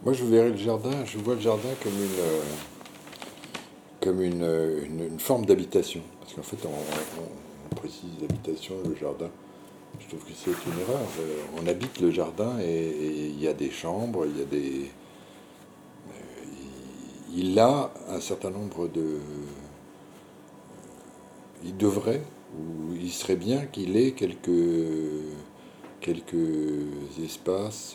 Moi, je verrais le jardin, je vois le jardin comme une forme d'habitation. Parce qu'en fait, on précise l'habitation, le jardin. Je trouve que c'est une erreur. On habite le jardin et il y a des chambres, il y a des. Il a un certain nombre de. Il devrait, ou il serait bien qu'il ait quelques espaces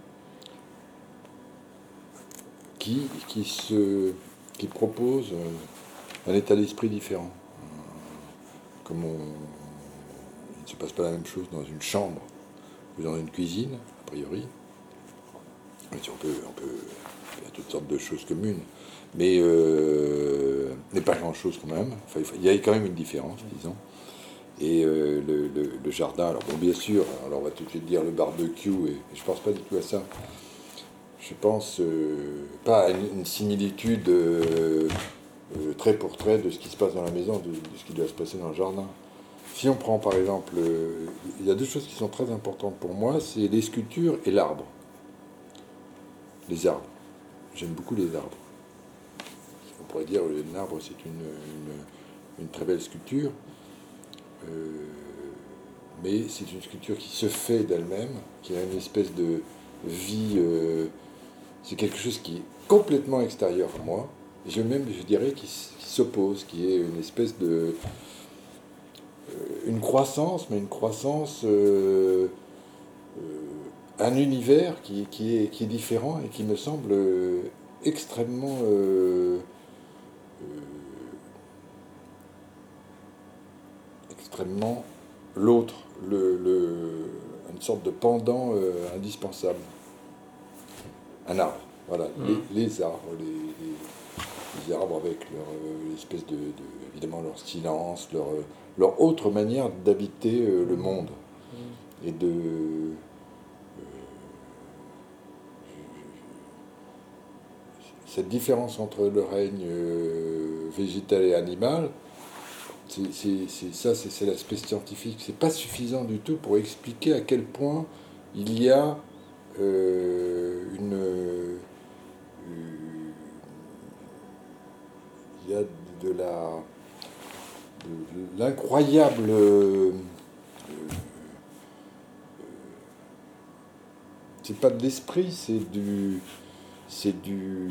qui proposent un état d'esprit différent. Comme il ne se passe pas la même chose dans une chambre ou dans une cuisine, a priori. Même si il y a toutes sortes de choses communes, mais pas grand-chose quand même. Enfin, il y a quand même une différence, disons. Et le jardin, alors bon, bien sûr, alors on va tout de suite dire le barbecue, et je pense pas du tout à ça. Je pense pas à une similitude trait pour trait de ce qui se passe dans la maison, de ce qui doit se passer dans le jardin. Si on prend par exemple, il y a deux choses qui sont très importantes pour moi, c'est les sculptures et l'arbre. Les arbres. J'aime beaucoup les arbres. On pourrait dire que l'arbre c'est une très belle sculpture, euh, mais c'est une sculpture qui se fait d'elle-même, qui a une espèce de vie. C'est quelque chose qui est complètement extérieur à moi. Je dirais, qui s'oppose, qui est une espèce de une croissance, mais une croissance, un univers qui est différent et qui me semble extrêmement, extrêmement l'autre, une sorte de pendant indispensable. Un arbre, voilà, les arbres, les arbres avec leur espèce évidemment leur silence, leur autre manière d'habiter le monde et de cette différence entre le règne végétal et animal. C'est l'aspect scientifique. C'est pas suffisant du tout pour expliquer à quel point il y a il y a de l'incroyable c'est pas de l'esprit, c'est du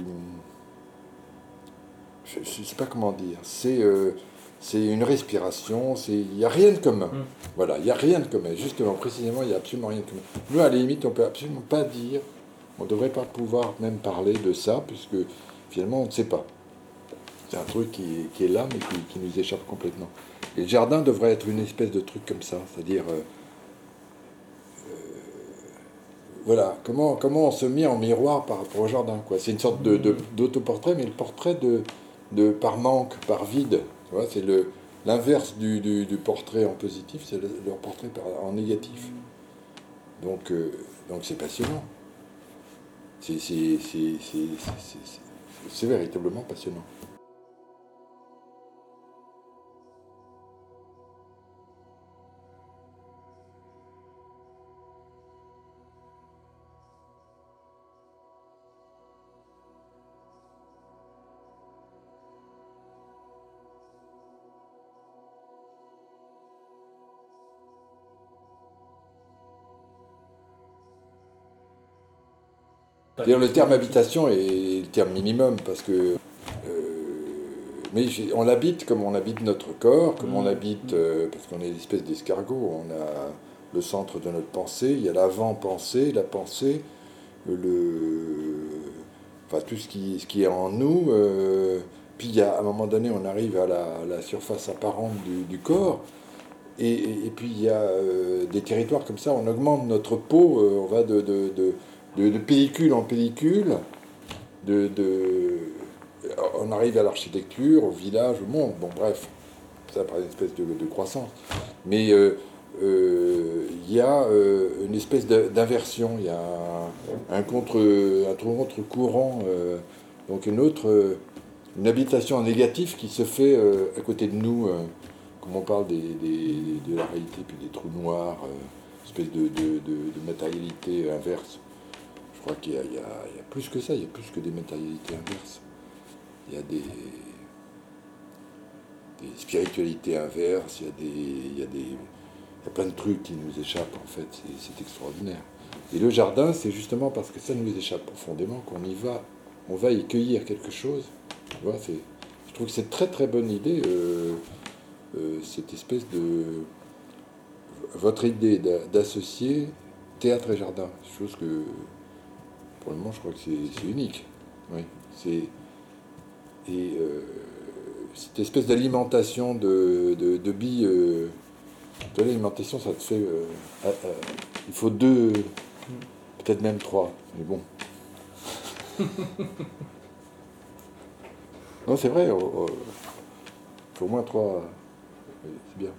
je sais pas comment dire, c'est une respiration, il n'y a rien de commun. Voilà, il n'y a rien de commun. Justement, précisément, il n'y a absolument rien de commun. Nous, à la limite, on ne peut absolument pas dire, on ne devrait pas pouvoir même parler de ça, puisque finalement, on ne sait pas. C'est un truc qui est là, mais qui nous échappe complètement. Et le jardin devrait être une espèce de truc comme ça, c'est-à-dire, voilà, comment on se met en miroir par rapport au jardin, quoi. C'est une sorte d'autoportrait, mais le portrait par manque, par vide. Tu vois, c'est l'inverse du portrait en positif, c'est leur portrait en négatif. Donc, donc c'est passionnant. C'est véritablement passionnant. D'ailleurs, le terme habitation est le terme minimum parce que. Mais on l'habite comme on habite notre corps, comme on habite. Parce qu'on est une espèce d'escargot. On a le centre de notre pensée, il y a l'avant-pensée, la pensée, enfin tout ce qui est en nous. Puis à un moment donné, on arrive à la surface apparente du corps. Et puis il y a des territoires comme ça, on augmente notre peau, on va de pellicule en pellicule, on arrive à l'architecture, au village, au monde, bon bref, ça par une espèce de croissance. Mais il y a une espèce d'inversion, il y a un contre-courant, donc une habitation négative qui se fait à côté de nous, comme on parle de la réalité, puis des trous noirs, espèce de matérialité inverse. Je crois qu'il y a, il y a plus que ça, il y a plus que des matérialités inverses. Il y a des spiritualités inverses, il y a plein de trucs qui nous échappent en fait, c'est extraordinaire. Et le jardin, c'est justement parce que ça nous échappe profondément qu'on y va, on va y cueillir quelque chose. Tu vois, je trouve que c'est une très très bonne idée, cette espèce de... Votre idée d'associer théâtre et jardin, chose que pour le moment je crois que c'est unique. Oui, et cette espèce d'alimentation de billes. Toi, l'alimentation, ça te fait. Il faut 2, peut-être même 3, mais bon. Non, c'est vrai, il faut au moins 3. C'est bien.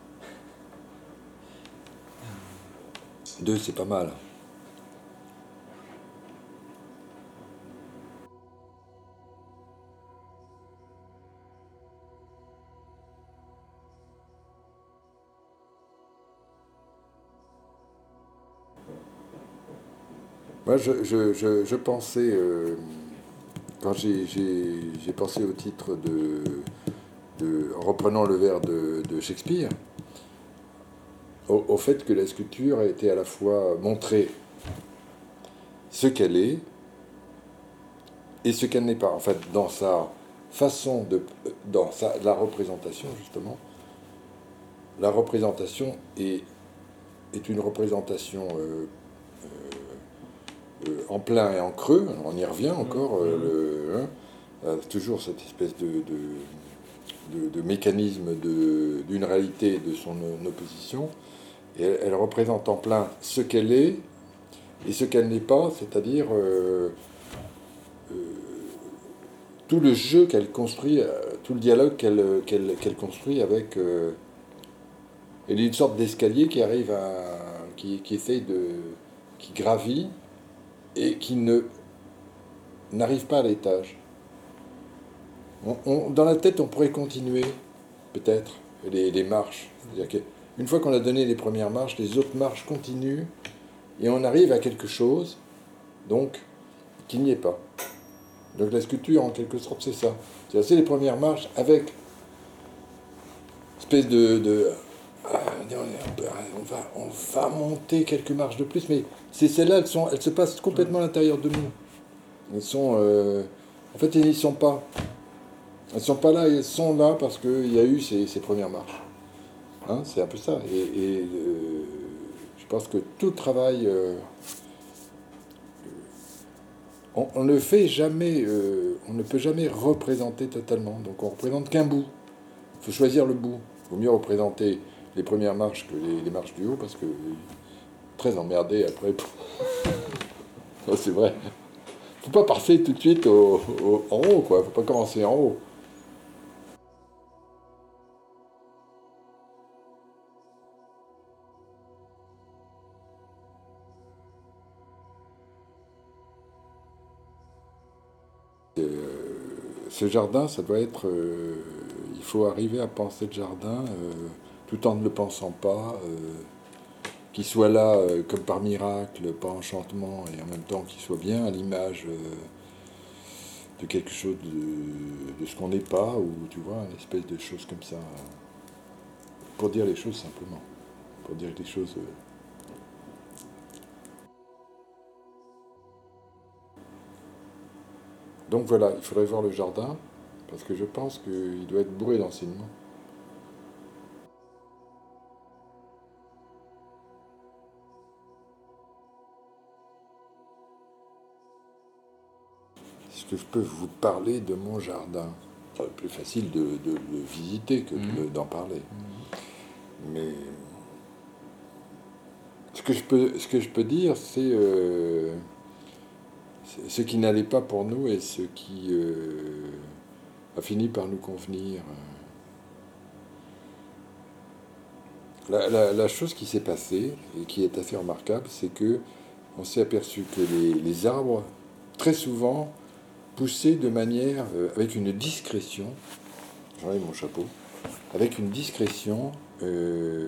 2, c'est pas mal. Moi, je pensais, quand j'ai pensé au titre en reprenant le vers de Shakespeare, au fait que la sculpture a été à la fois montrer ce qu'elle est et ce qu'elle n'est pas. En fait, dans sa façon la représentation, justement, la représentation est une représentation en plein et en creux. On y revient encore, toujours cette espèce de mécanisme d'une réalité et de son opposition. Et elle représente en plein ce qu'elle est et ce qu'elle n'est pas, c'est-à-dire tout le jeu qu'elle construit, tout le dialogue qu'elle construit avec... elle est une sorte d'escalier qui arrive qui essaye qui gravit et qui n'arrive pas à l'étage. Dans la tête, on pourrait continuer, peut-être, les marches. C'est-à-dire qu'une fois qu'on a donné les premières marches, les autres marches continuent et on arrive à quelque chose, donc, qu'il n'y est pas. Donc la sculpture, en quelque sorte, c'est ça. C'est les premières marches avec espèce on va monter quelques marches de plus, mais celles-là, elles se passent complètement à l'intérieur de nous. Elles sont, en fait, elles n'y sont pas. Elles sont pas là, elles sont là parce qu'il y a eu ces premières marches. Hein, c'est un peu ça. Et je pense que tout le travail, on ne fait jamais, on ne peut jamais représenter totalement. Donc on représente qu'un bout. Il faut choisir le bout. Il vaut mieux représenter les premières marches que les marches du haut parce que très emmerdé après. Non, c'est vrai. Faut pas passer tout de suite en haut, quoi. Faut pas commencer en haut. Ce jardin, ça doit être... il faut arriver à penser le jardin tout en ne le pensant pas, qu'il soit là comme par miracle, par enchantement, et en même temps qu'il soit bien à l'image de quelque chose de ce qu'on n'est pas, ou tu vois, une espèce de chose comme ça, pour dire les choses simplement, pour dire des choses... Donc voilà, il faudrait voir le jardin, parce que je pense qu'il doit être bourré d'enseignements. Est-ce que je peux vous parler de mon jardin? C'est plus facile de le visiter que d'en parler. Mais ce que je peux dire, c'est ce qui n'allait pas pour nous et ce qui a fini par nous convenir. La chose qui s'est passée et qui est assez remarquable, c'est que on s'est aperçu que les arbres, très souvent, poussaient de manière, avec une discrétion, j'enlève mon chapeau, avec une discrétion.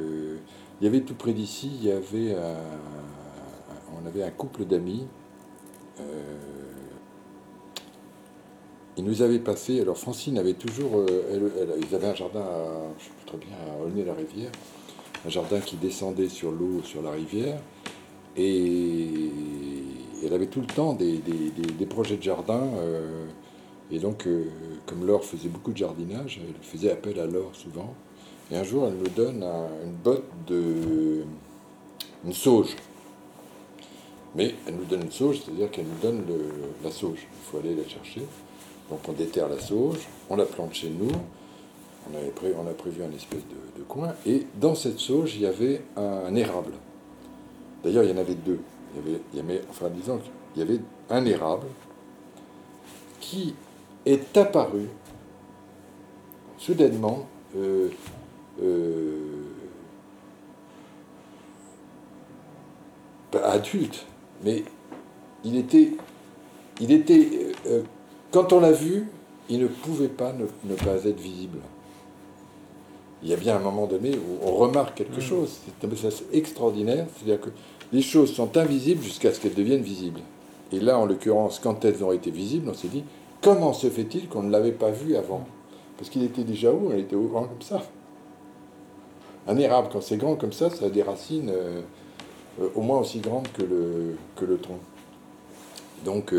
Il y avait tout près d'ici, on avait un couple d'amis il nous avait passé. Alors Francine avait toujours. Ils avaient un jardin, je ne sais plus très bien, à Aulnay-la-Rivière. Un jardin qui descendait sur l'eau, sur la rivière. Et elle avait tout le temps des projets de jardin. Et donc, comme Laure faisait beaucoup de jardinage, elle faisait appel à Laure souvent. Et un jour, elle nous donne une botte une sauge. Mais elle nous donne une sauge, c'est-à-dire qu'elle nous donne la sauge. Il faut aller la chercher. Donc on déterre la sauge, on la plante chez nous. On a prévu un espèce de coin. Et dans cette sauge, il y avait un érable. D'ailleurs, il y en avait deux. Disons qu'il y avait un érable qui est apparu soudainement pas adulte, mais il était quand on l'a vu, il ne pouvait pas ne pas être visible. Il y a bien un moment donné où on remarque quelque chose. C'est extraordinaire, c'est-à-dire que les choses sont invisibles jusqu'à ce qu'elles deviennent visibles. Et là, en l'occurrence, quand elles ont été visibles, on s'est dit, comment se fait-il qu'on ne l'avait pas vu avant? Parce qu'il était déjà haut, il était haut grand comme ça. Un érable, quand c'est grand comme ça a des racines au moins aussi grandes que le tronc. Donc,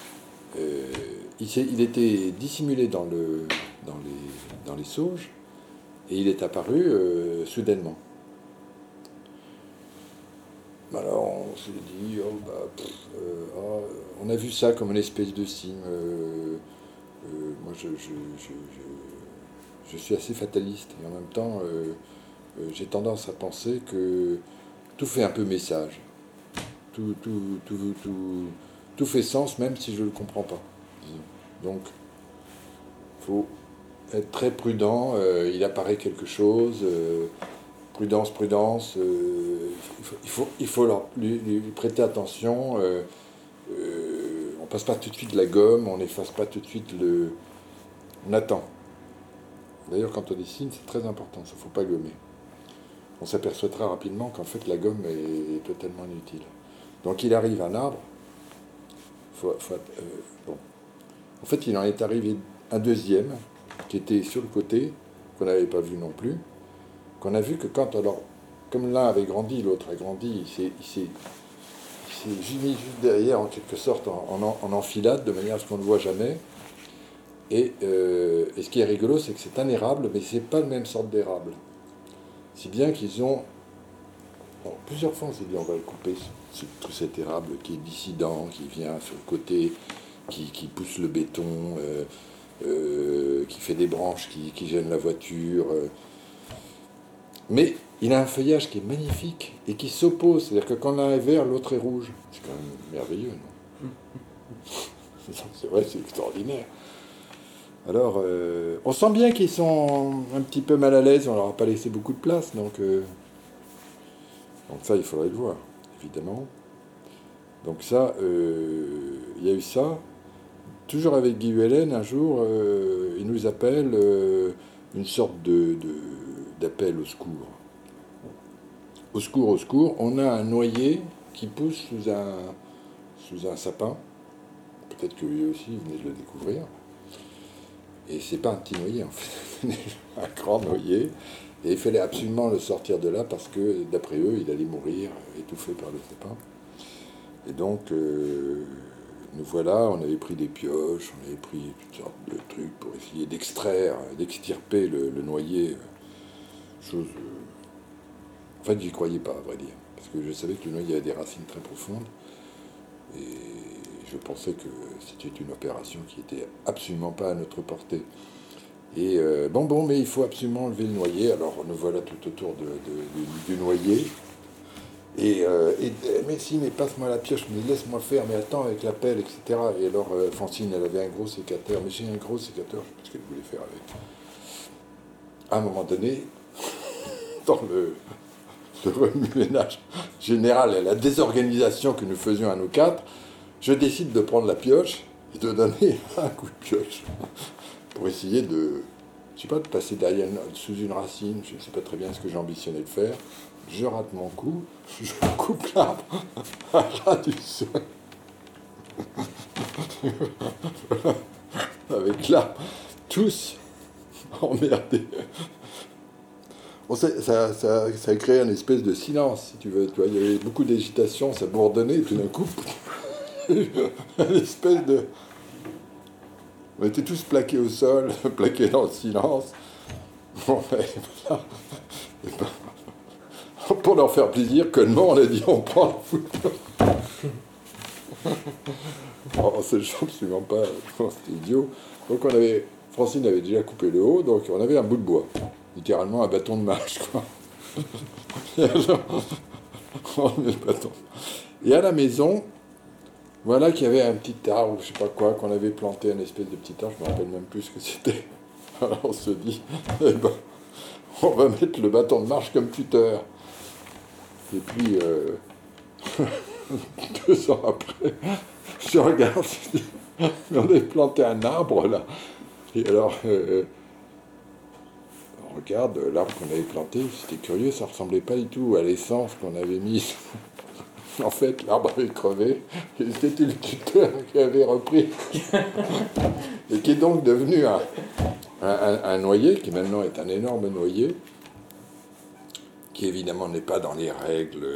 il était dissimulé dans les sauges, et il est apparu soudainement. Alors on s'est dit, on a vu ça comme une espèce de signe. Moi, je suis assez fataliste, et en même temps, j'ai tendance à penser que tout fait un peu message. Tout fait sens, même si je ne le comprends pas. Donc, il faut être très prudent. Il apparaît quelque chose. Prudence. Il faut lui prêter attention. On passe pas tout de suite la gomme. On n'efface pas tout de suite on attend. D'ailleurs, quand on dessine, c'est très important. Ça ne faut pas gommer. On s'aperçoit très rapidement qu'en fait, la gomme est totalement inutile. Donc, il arrive un arbre. Bon. En fait, il en est arrivé un deuxième qui était sur le côté, qu'on n'avait pas vu non plus, qu'on a vu que comme l'un avait grandi, l'autre a grandi, il s'est mis juste derrière, en quelque sorte, en enfilade, de manière à ce qu'on ne le voit jamais. Et ce qui est rigolo, c'est que c'est un érable, mais c'est pas la même sorte d'érable. Si bien qu'ils ont... Bon, plusieurs fois, on s'est dit, on va le couper, tout cet érable qui est dissident, qui vient sur le côté, qui pousse le béton, qui fait des branches qui gênent la voiture. Mais il a un feuillage qui est magnifique et qui s'oppose. C'est-à-dire que quand l'un est vert, l'autre est rouge. C'est quand même merveilleux, non? C'est vrai, c'est extraordinaire. Alors, on sent bien qu'ils sont un petit peu mal à l'aise, on leur a pas laissé beaucoup de place, donc ça, il faudrait le voir, évidemment. Donc ça, il y a eu ça. Toujours avec Guy Huellen, un jour, il nous appelle une sorte d'appel au secours. Au secours, on a un noyer qui pousse sous un sapin. Peut-être que lui aussi, il venait de le découvrir. Et c'est pas un petit noyer, en fait, un grand noyer. Et il fallait absolument le sortir de là parce que, d'après eux, il allait mourir étouffé par le sapin. Et donc, nous voilà, on avait pris des pioches, on avait pris toutes sortes de trucs pour essayer d'extirper le noyer. Chose... En fait, j'y croyais pas, à vrai dire. Parce que je savais que le noyer avait des racines très profondes. Et je pensais que c'était une opération qui était absolument pas à notre portée. Et mais il faut absolument enlever le noyer. Alors nous voilà tout autour du noyer. Mais passe-moi la pioche, mais laisse-moi faire, mais attends avec la pelle, etc. Et alors Francine, elle avait un gros sécateur, mais j'ai un gros sécateur, je sais pas ce qu'elle voulait faire avec. À un moment donné, dans le remue-ménage général et la désorganisation que nous faisions à nous quatre, je décide de prendre la pioche et de donner un coup de pioche pour essayer de passer derrière, sous une racine. Je ne sais pas très bien ce que j'ambitionnais de faire. Je rate mon coup, je coupe l'arbre à ras du sol. Avec là, tous emmerdés. Bon, ça a créé une espèce de silence, si tu veux. Tu vois, il y avait beaucoup d'agitation, ça bourdonnait, et tout d'un coup, une espèce de... On était tous plaqués au sol, plaqués dans le silence. Bon, ben, voilà. Et ben, pour leur faire plaisir, connement, on a dit on prend le foot. Oh, c'est absolument pas, c'était idiot. Donc Francine avait déjà coupé le haut, donc on avait un bout de bois, littéralement un bâton de marche, quoi. Et alors, on met le bâton. Et à la maison, voilà qu'il y avait un petit arbre, je sais pas quoi, qu'on avait planté, un espèce de petit arbre, je me rappelle même plus ce que c'était. Alors on se dit, eh ben, on va mettre le bâton de marche comme tuteur. Et puis, 2 ans après, je regarde, je dis, on avait planté un arbre là. Et alors, on regarde l'arbre qu'on avait planté, c'était curieux, ça ressemblait pas du tout à l'essence qu'on avait mise. En fait, l'arbre avait crevé, et c'était le tuteur qui avait repris, et qui est donc devenu un noyer, qui maintenant est un énorme noyer, qui évidemment n'est pas dans les règles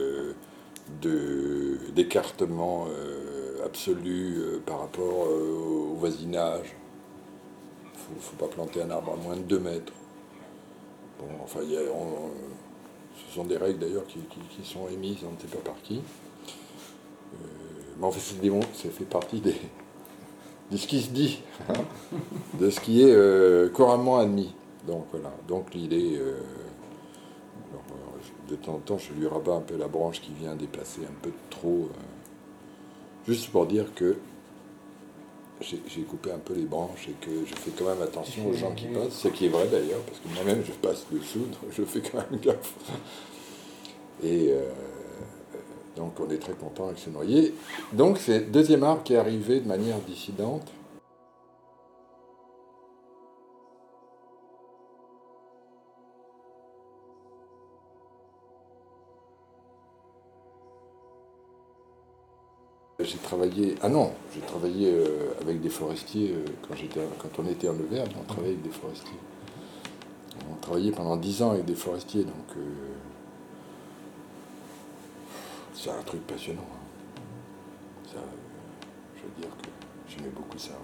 d'écartement absolu par rapport au voisinage. Il ne faut pas planter un arbre à moins de 2 mètres. Bon, enfin, ce sont des règles d'ailleurs qui sont émises, on ne sait pas par qui. Mais en fait, ça fait partie de ce qui se dit, hein, de ce qui est couramment admis. Donc voilà, donc il est... de temps en temps, je lui rabats un peu la branche qui vient dépasser un peu trop, juste pour dire que j'ai coupé un peu les branches et que je fais quand même attention aux gens qui passent, ce qui est vrai d'ailleurs, parce que moi-même je passe dessous, donc je fais quand même gaffe. Et donc on est très content avec ce noyer. Donc c'est le deuxième arbre qui est arrivé de manière dissidente. J'ai travaillé avec des forestiers quand on était en Auvergne, on travaillait avec des forestiers. On travaillait pendant 10 ans avec des forestiers, donc c'est un truc passionnant. Hein. Ça, je veux dire que j'aimais beaucoup ça.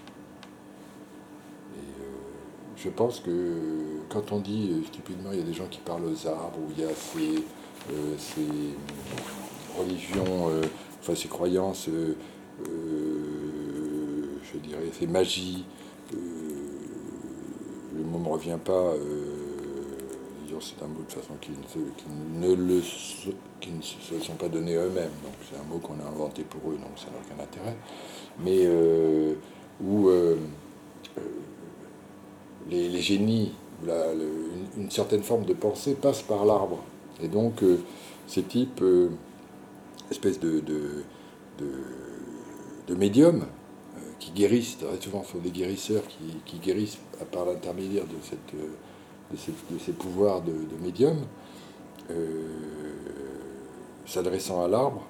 Et je pense que quand on dit stupidement, il y a des gens qui parlent aux arbres, où il y a ces religions, enfin ces croyances, je dirais, ces magies. Le mot ne me revient pas. C'est un mot de façon qui ne se sont pas donnés eux-mêmes. Donc c'est un mot qu'on a inventé pour eux, donc ça n'a aucun intérêt. Mais où les génies, une certaine forme de pensée passe par l'arbre. Et donc ces types, espèces de médiums qui guérissent, très souvent sont des guérisseurs qui guérissent par l'intermédiaire de ces pouvoirs de médium, s'adressant à l'arbre.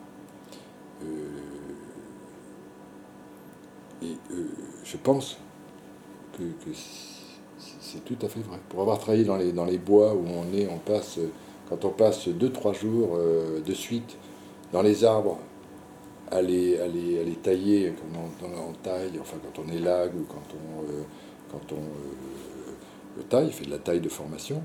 Et je pense que c'est tout à fait vrai. Pour avoir travaillé dans les bois où quand on passe 2-3 jours de suite dans les arbres, à les tailler comme on taille, enfin quand on élague ou quand on taille, fait de la taille de formation,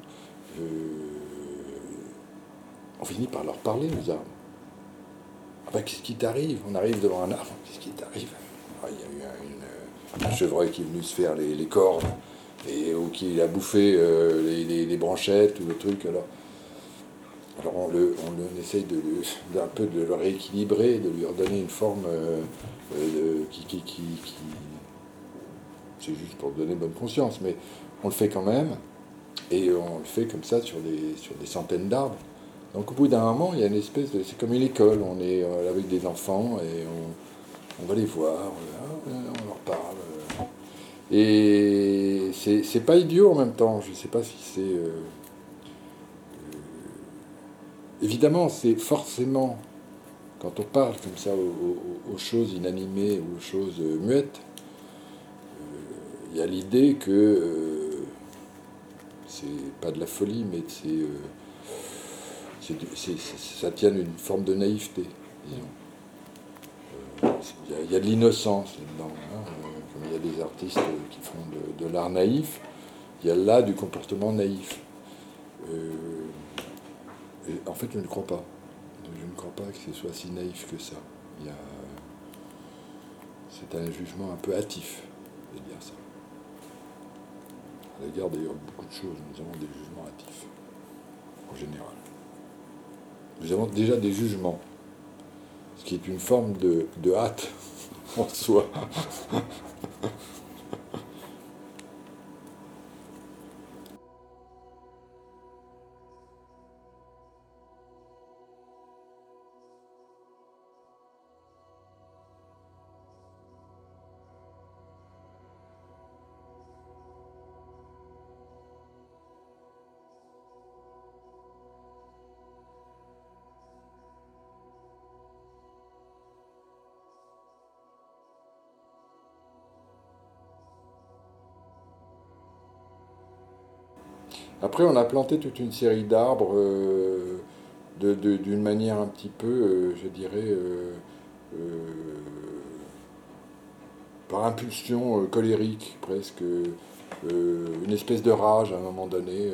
on finit par leur parler aux arbres. Ah ben, qu'est-ce qui t'arrive? On arrive devant un arbre, qu'est-ce qui t'arrive? Ah, il y a eu un chevreuil qui est venu se faire les cornes, ou qui a bouffé les branchettes ou le truc. Alors on essaye d'un peu de le rééquilibrer, de lui redonner une forme qui c'est juste pour donner bonne conscience, mais on le fait quand même, et on le fait comme ça sur des centaines d'arbres. Donc au bout d'un moment, il y a une espèce de... C'est comme une école, on est avec des enfants, et on va les voir, on leur parle. Et c'est pas idiot en même temps, je sais pas si c'est... évidemment, c'est forcément, quand on parle comme ça aux choses inanimées ou aux choses muettes, il y a l'idée que c'est pas de la folie, mais ça tient une forme de naïveté, disons. Il y a de l'innocence là-dedans, hein, comme il y a des artistes qui font de l'art naïf, il y a là du comportement naïf. Et en fait, je ne crois pas. Je ne crois pas que ce soit si naïf que ça. C'est un jugement un peu hâtif de dire ça. À l'égard d'ailleurs de beaucoup de choses, nous avons des jugements hâtifs, en général. Nous avons déjà des jugements, ce qui est une forme de hâte en soi. Après, on a planté toute une série d'arbres d'une manière un petit peu, je dirais, par impulsion colérique, presque, une espèce de rage à un moment donné.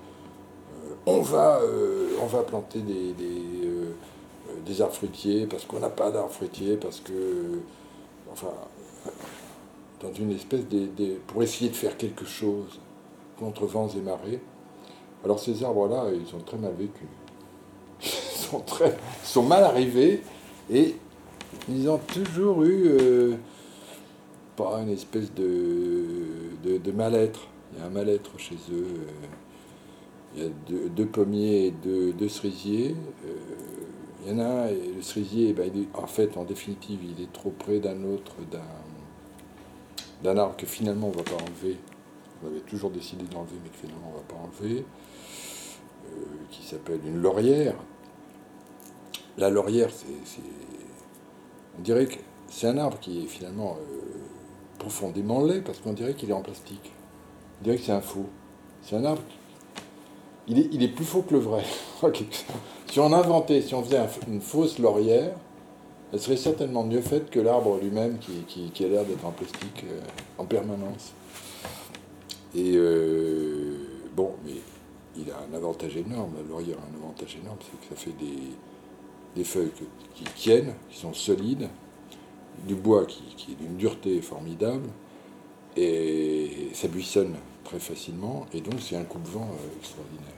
On va planter des arbres fruitiers parce qu'on n'a pas d'arbres fruitiers, parce que, enfin, dans une espèce pour essayer de faire quelque chose contre vents et marées. Alors ces arbres-là, ils sont très mal vécus. Ils sont mal arrivés et ils ont toujours eu pas une espèce de mal-être. Il y a un mal-être chez eux. Il y a deux pommiers et deux cerisiers. Il y en a un, et le cerisier, ben, en fait, en définitive, il est trop près d'un autre, d'un arbre que finalement on ne va pas enlever. On avait toujours décidé d'enlever, mais que finalement on ne va pas enlever, qui s'appelle une laurière. La laurière, on dirait que c'est un arbre qui est finalement profondément laid, parce qu'on dirait qu'il est en plastique. On dirait que c'est un faux. C'est un arbre, il est plus faux que le vrai. Si on inventait, si on faisait une fausse laurière, elle serait certainement mieux faite que l'arbre lui-même qui a l'air d'être en plastique en permanence. Et bon, mais il a un avantage énorme, la laurière a un avantage énorme, c'est que ça fait des feuilles qui tiennent, qui sont solides, du bois qui est d'une dureté formidable, et ça buissonne très facilement, et donc c'est un coupe-vent extraordinaire.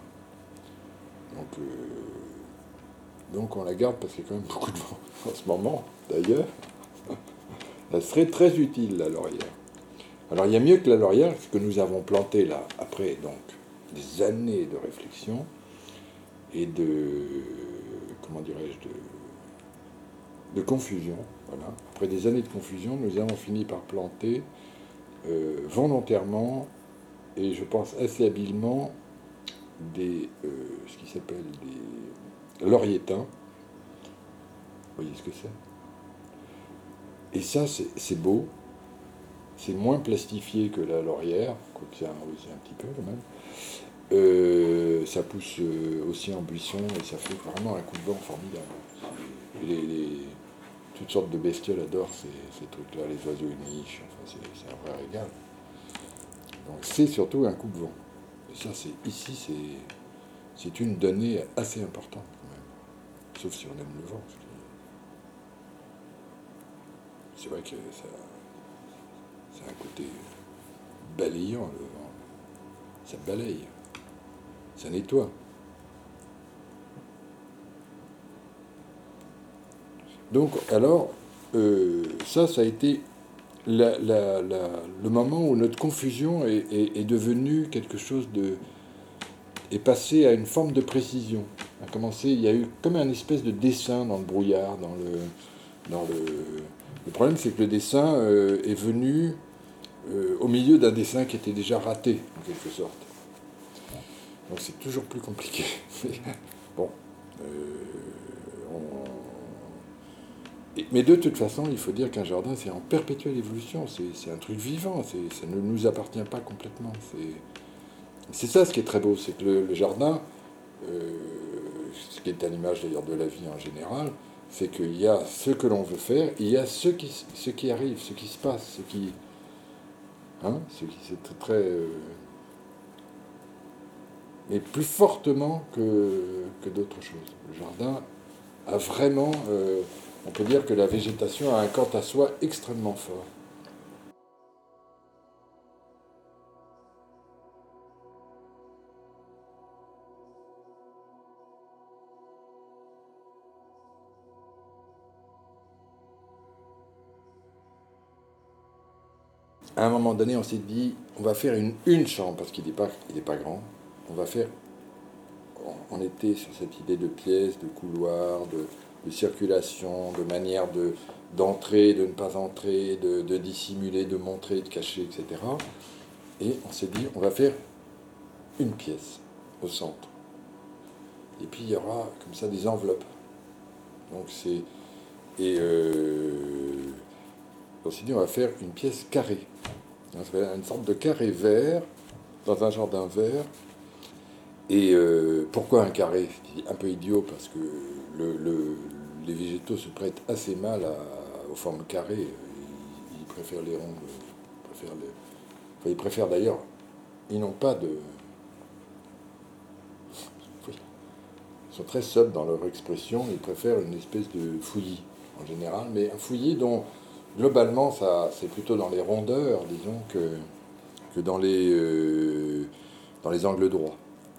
Donc on la garde parce qu'il y a quand même beaucoup de vent en ce moment, d'ailleurs. Ça serait très utile, la laurière. Alors il y a mieux que la laurière, ce que nous avons planté là, après donc des années de réflexion et comment dirais-je, de confusion. Voilà. Après des années de confusion, nous avons fini par planter volontairement et je pense assez habilement ce qui s'appelle des lauriétins. Vous voyez ce que c'est? Et ça, c'est beau. C'est moins plastifié que la laurière, quoique c'est aussi un petit peu quand même. Ça pousse aussi en buisson et ça fait vraiment un coup de vent formidable. Toutes sortes de bestioles adorent ces trucs-là, les oiseaux uniches, enfin, c'est un vrai régal. Donc c'est surtout un coup de vent. Et ça, c'est une donnée assez importante quand même. Sauf si on aime le vent. C'est vrai que ça a un côté balayant, le vent. Ça balaye. Ça nettoie. Donc, alors, ça a été le moment où notre confusion est devenue quelque chose est passé à une forme de précision. Il y a eu comme un espèce de dessin dans le brouillard, le problème, c'est que le dessin est venu au milieu d'un dessin qui était déjà raté, en quelque sorte. Donc c'est toujours plus compliqué. Bon, Mais de toute façon, il faut dire qu'un jardin, c'est en perpétuelle évolution. C'est un truc vivant. Ça ne nous appartient pas complètement. C'est ça ce qui est très beau. C'est que le jardin, euh, ce qui est à l'image d'ailleurs de la vie en général, c'est qu'il y a ce que l'on veut faire, il y a ce qui arrive, ce qui se passe, ce qui. Hein, c'est très. Mais plus fortement que d'autres choses. Le jardin a vraiment. On peut dire que la végétation a un quant à soi extrêmement fort. À un moment donné, on s'est dit, on va faire une chambre, parce qu'il n'est pas grand. On va faire. On était sur cette idée de pièces, de couloirs, de circulation, de manière d'entrer, de ne pas entrer, de dissimuler, de montrer, de cacher, etc. Et on s'est dit, on va faire une pièce au centre. Et puis il y aura comme ça des enveloppes. Donc c'est. Et on s'est dit, on va faire une pièce carrée. Donc, ça va être une sorte de carré vert, dans un jardin vert. Et pourquoi un carré? C'est un peu idiot parce que les végétaux se prêtent assez mal aux formes carrées. Ils préfèrent les rondes. Ils préfèrent d'ailleurs. Ils n'ont pas de. Oui. Ils sont très sobres dans leur expression. Ils préfèrent une espèce de fouillis en général. Mais un fouillis dont globalement c'est plutôt dans les rondeurs, disons, que dans les angles droits.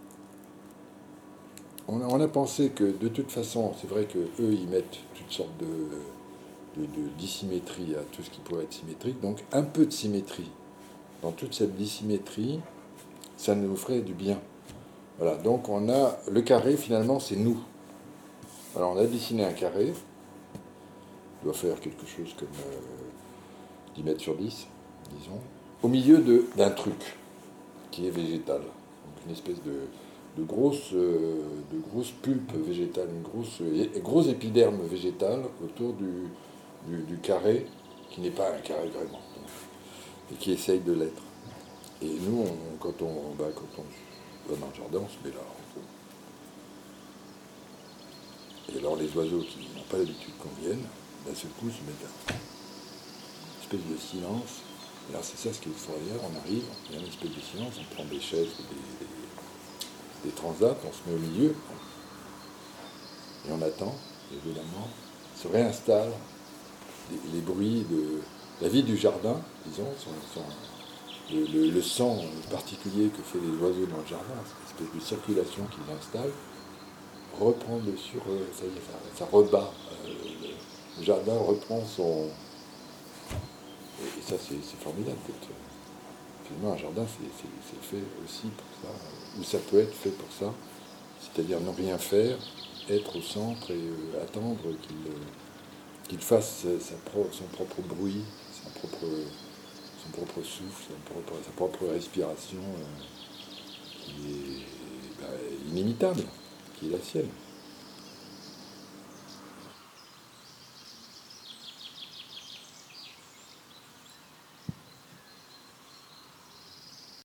On a pensé que de toute façon, c'est vrai qu'eux, ils mettent toutes sortes de dissymétrie à tout ce qui pourrait être symétrique. Donc un peu de symétrie dans toute cette dissymétrie, ça nous ferait du bien. Voilà, donc on a le carré, finalement, c'est nous. Alors on a dessiné un carré, il doit faire quelque chose comme 10 mètres sur 10, disons, au milieu d'un truc qui est végétal. Donc une espèce de grosse pulpe végétale, une grosse épiderme végétale autour du carré, qui n'est pas un carré vraiment, et qui essaye de l'être. Et nous, quand on va dans le jardin, on se met là. Et alors les oiseaux qui n'ont pas l'habitude qu'on vienne, d'un seul coup se mettent une espèce de silence. Et alors c'est ça ce qui est extraordinaire, on arrive, il y a une espèce de silence, on prend des chaises, des transats, on se met au milieu, et on attend, évidemment, se réinstallent les bruits de la vie du jardin, disons, le son particulier que fait les oiseaux dans le jardin, cette espèce de circulation qu'ils installent, reprend sur, ça y est, ça rebat, le jardin reprend son. Et ça, c'est formidable. Finalement, un jardin, c'est fait aussi pour ça, ou ça peut être fait pour ça, c'est-à-dire ne rien faire, être au centre et attendre qu'il fasse son propre bruit, son propre souffle, sa propre respiration qui est inimitable, qui est la sienne.